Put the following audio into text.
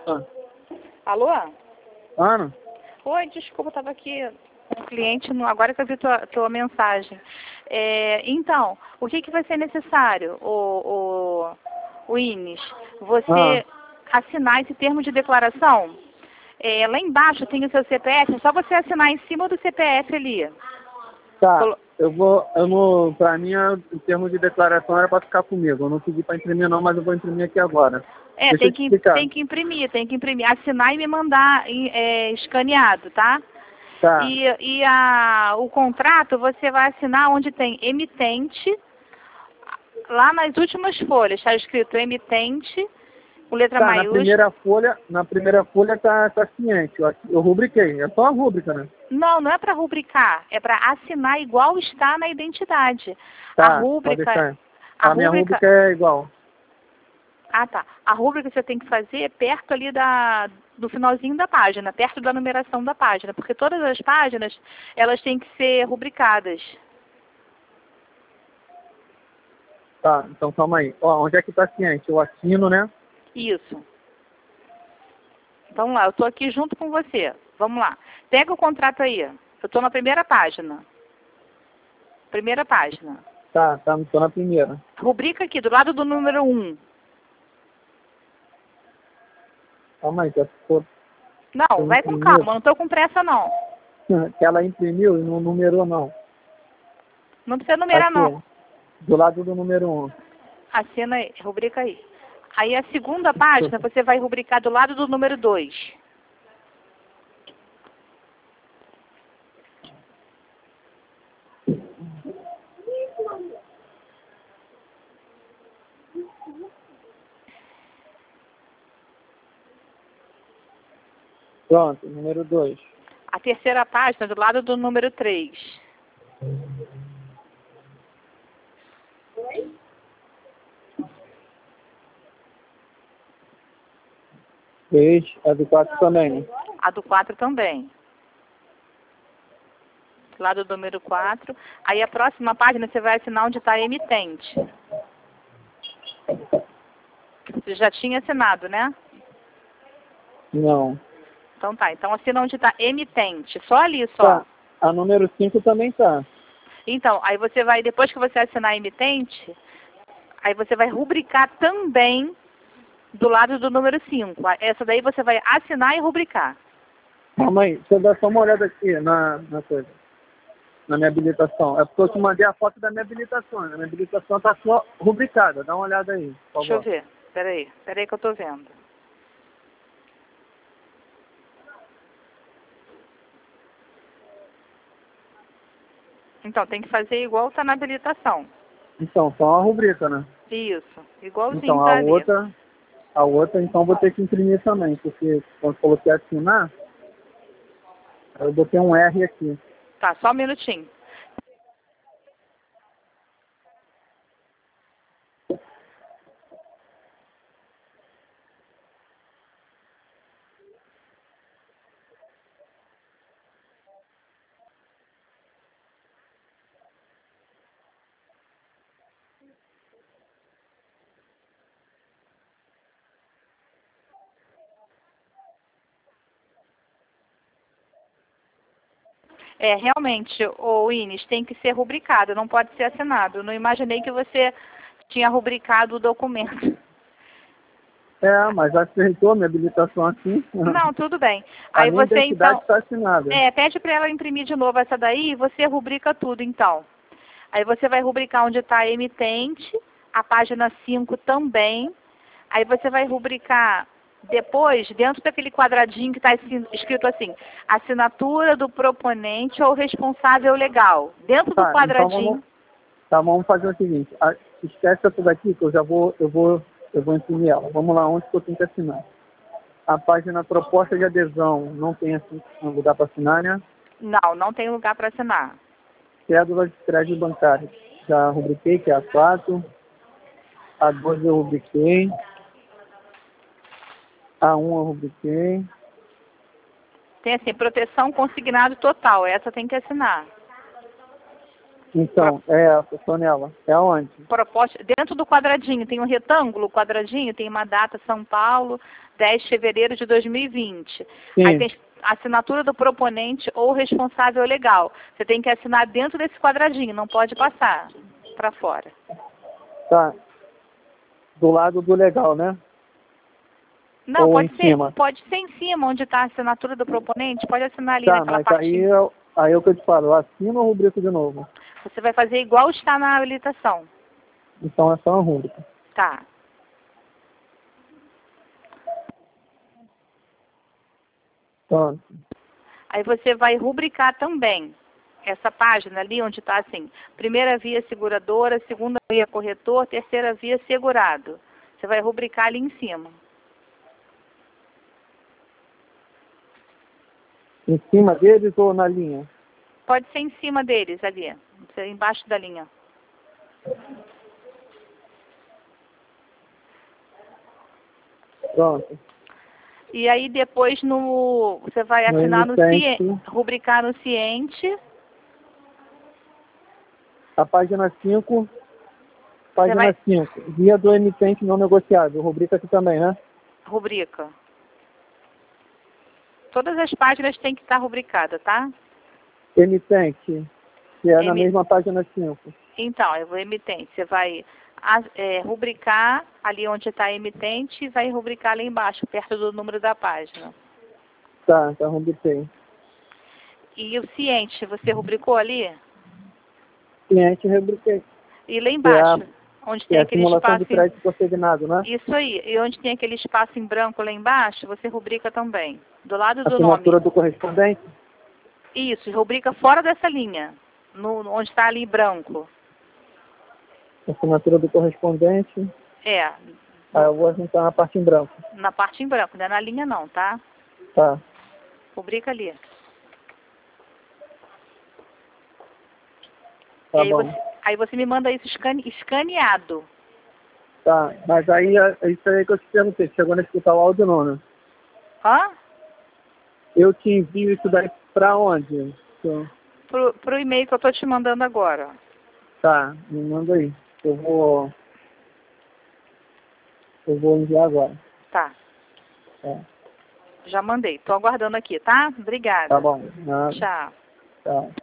Ah, Alô? Ana? Oi, desculpa, eu estava aqui com um cliente, agora que eu vi tua mensagem. Então, o que vai ser necessário, o Ines? Você assinar esse termo de declaração? Lá embaixo tem o seu CPF, é só você assinar em cima do CPF ali. Tá, pra mim o termo de declaração era pra ficar comigo. Eu não pedi pra imprimir não, mas eu vou imprimir aqui agora. Deixa eu te explicar. Tem que imprimir, assinar e me mandar escaneado, tá? Tá. O contrato você vai assinar onde tem emitente, lá nas últimas folhas, está escrito emitente, com letra maiúscula. Na primeira folha tá ciente. Eu rubriquei. É só a rúbrica, né? Não é para rubricar, é para assinar igual está na identidade. Tá, A rúbrica. A minha rúbrica é igual. Ah, tá. A rúbrica você tem que fazer perto ali do finalzinho da página, perto da numeração da página, porque todas as páginas, elas têm que ser rubricadas. Tá, então calma aí. Ó, onde é que tá ciente? Eu assino, né? Isso. Vamos lá, eu estou aqui junto com você. Vamos lá. Pega o contrato aí. Eu estou na primeira página. Primeira página. Tá, tô na primeira. Rubrica aqui, do lado do número 1. Calma aí, que ficou... Não, vai com calma, não estou com pressa não. Ela imprimiu e não numerou não. Não precisa numerar aqui, não. Do lado do número 1. Assina aí, rubrica aí. Aí a segunda página você vai rubricar do lado do número 2. Pronto, número 2. A terceira página do lado do número 3. A do 4 também, né? A do 4 também. Do lado do número 4. Aí a próxima página você vai assinar onde está emitente. Você já tinha assinado, né? Não. Então tá, então assina onde está emitente. Só ali, só. Tá. A número 5 também tá. Então, aí você vai, depois que você assinar emitente, aí você vai rubricar também do lado do número 5. Essa daí você vai assinar e rubricar. Calma aí, deixa eu dar só uma olhada aqui na coisa. Na minha habilitação. É porque eu te mandei a foto da minha habilitação. A minha habilitação tá só rubricada. Dá uma olhada aí, por favor. Deixa eu ver. Peraí que eu tô vendo. Então, tem que fazer igual tá na habilitação. Então, só uma rubrica, né? Isso, igualzinho então, tá ali. A outra, então, vou ter que imprimir também, porque quando coloquei assinar, eu botei um R aqui. Tá, só um minutinho. Realmente, o Ines, tem que ser rubricado, não pode ser assinado. Eu não imaginei que você tinha rubricado o documento. Mas aceitou minha habilitação assim. Não, tudo bem. A Aí minha você, identidade então... está assinada. Pede para ela imprimir de novo essa daí e você rubrica tudo, então. Aí você vai rubricar onde está emitente, a página 5 também. Aí você vai rubricar depois, dentro daquele quadradinho que está escrito assim, assinatura do proponente ou responsável legal. Dentro do quadradinho... Então vamos fazer o seguinte, esquece essa daqui que eu vou imprimir ela. Vamos lá, onde que eu tenho que assinar? A página proposta de adesão não tem lugar para assinar, né? Não tem lugar para assinar. Cédula de crédito bancário. Já rubriquei, que é a 4. A 2 eu rubriquei. A 1 eu rubriquei. Tem assim, proteção consignado total. Essa tem que assinar. Então, é essa, estou nela. É aonde? Proposta, dentro do quadradinho, tem um retângulo, quadradinho, tem uma data São Paulo, 10 de fevereiro de 2020. Sim. Aí tem a assinatura do proponente ou responsável legal. Você tem que assinar dentro desse quadradinho, não pode passar para fora. Tá. Do lado do legal, né? Não, ou em cima? Pode ser em cima, onde está a assinatura do proponente, pode assinar ali Tá, naquela mas parte. aí é o que eu te falo, eu assino ou rubrico de novo? Você vai fazer igual está na habilitação. Então é só uma rubrica. Tá. Pronto. Aí você vai rubricar também essa página ali onde está assim, primeira via seguradora, segunda via corretor, terceira via segurado. Você vai rubricar ali em cima. Em cima deles ou na linha? Pode ser em cima deles ali, embaixo da linha. Pronto. E aí depois você vai assinar no ciente, rubricar no ciente. A página 5, página 5, guia do emitente não negociável. Rubrica aqui também, né? Rubrica. Todas as páginas têm que estar rubricadas, tá? Emitente, que é na mesma página 5. Então, o emitente, você vai rubricar ali onde está emitente e vai rubricar lá embaixo, perto do número da página. Tá, então rubriquei. E o ciente, você rubricou ali? Ciente, rubriquei. E lá embaixo, onde tem aquele simulação espaço... de crédito consignado, né? Isso aí. E onde tem aquele espaço em branco lá embaixo, você rubrica também. Do lado do nome. Assinatura do correspondente? Isso, rubrica fora dessa linha, onde está ali em branco. Assinatura do correspondente. É. Aí eu vou assinar na parte em branco. Na parte em branco, não é na linha não, tá? Tá. Rubrica ali. Tá e bom. aí você me manda isso escaneado. Tá, mas aí isso aí que eu te perguntei, chegou a escutar o áudio não, né? Hã? Eu te envio isso daí pra onde? Pro e-mail que eu tô te mandando agora. Tá, me manda aí. Eu vou enviar agora. Tá. É. Já mandei. Tô aguardando aqui, tá? Obrigada. Tá bom. Tchau. Tchau.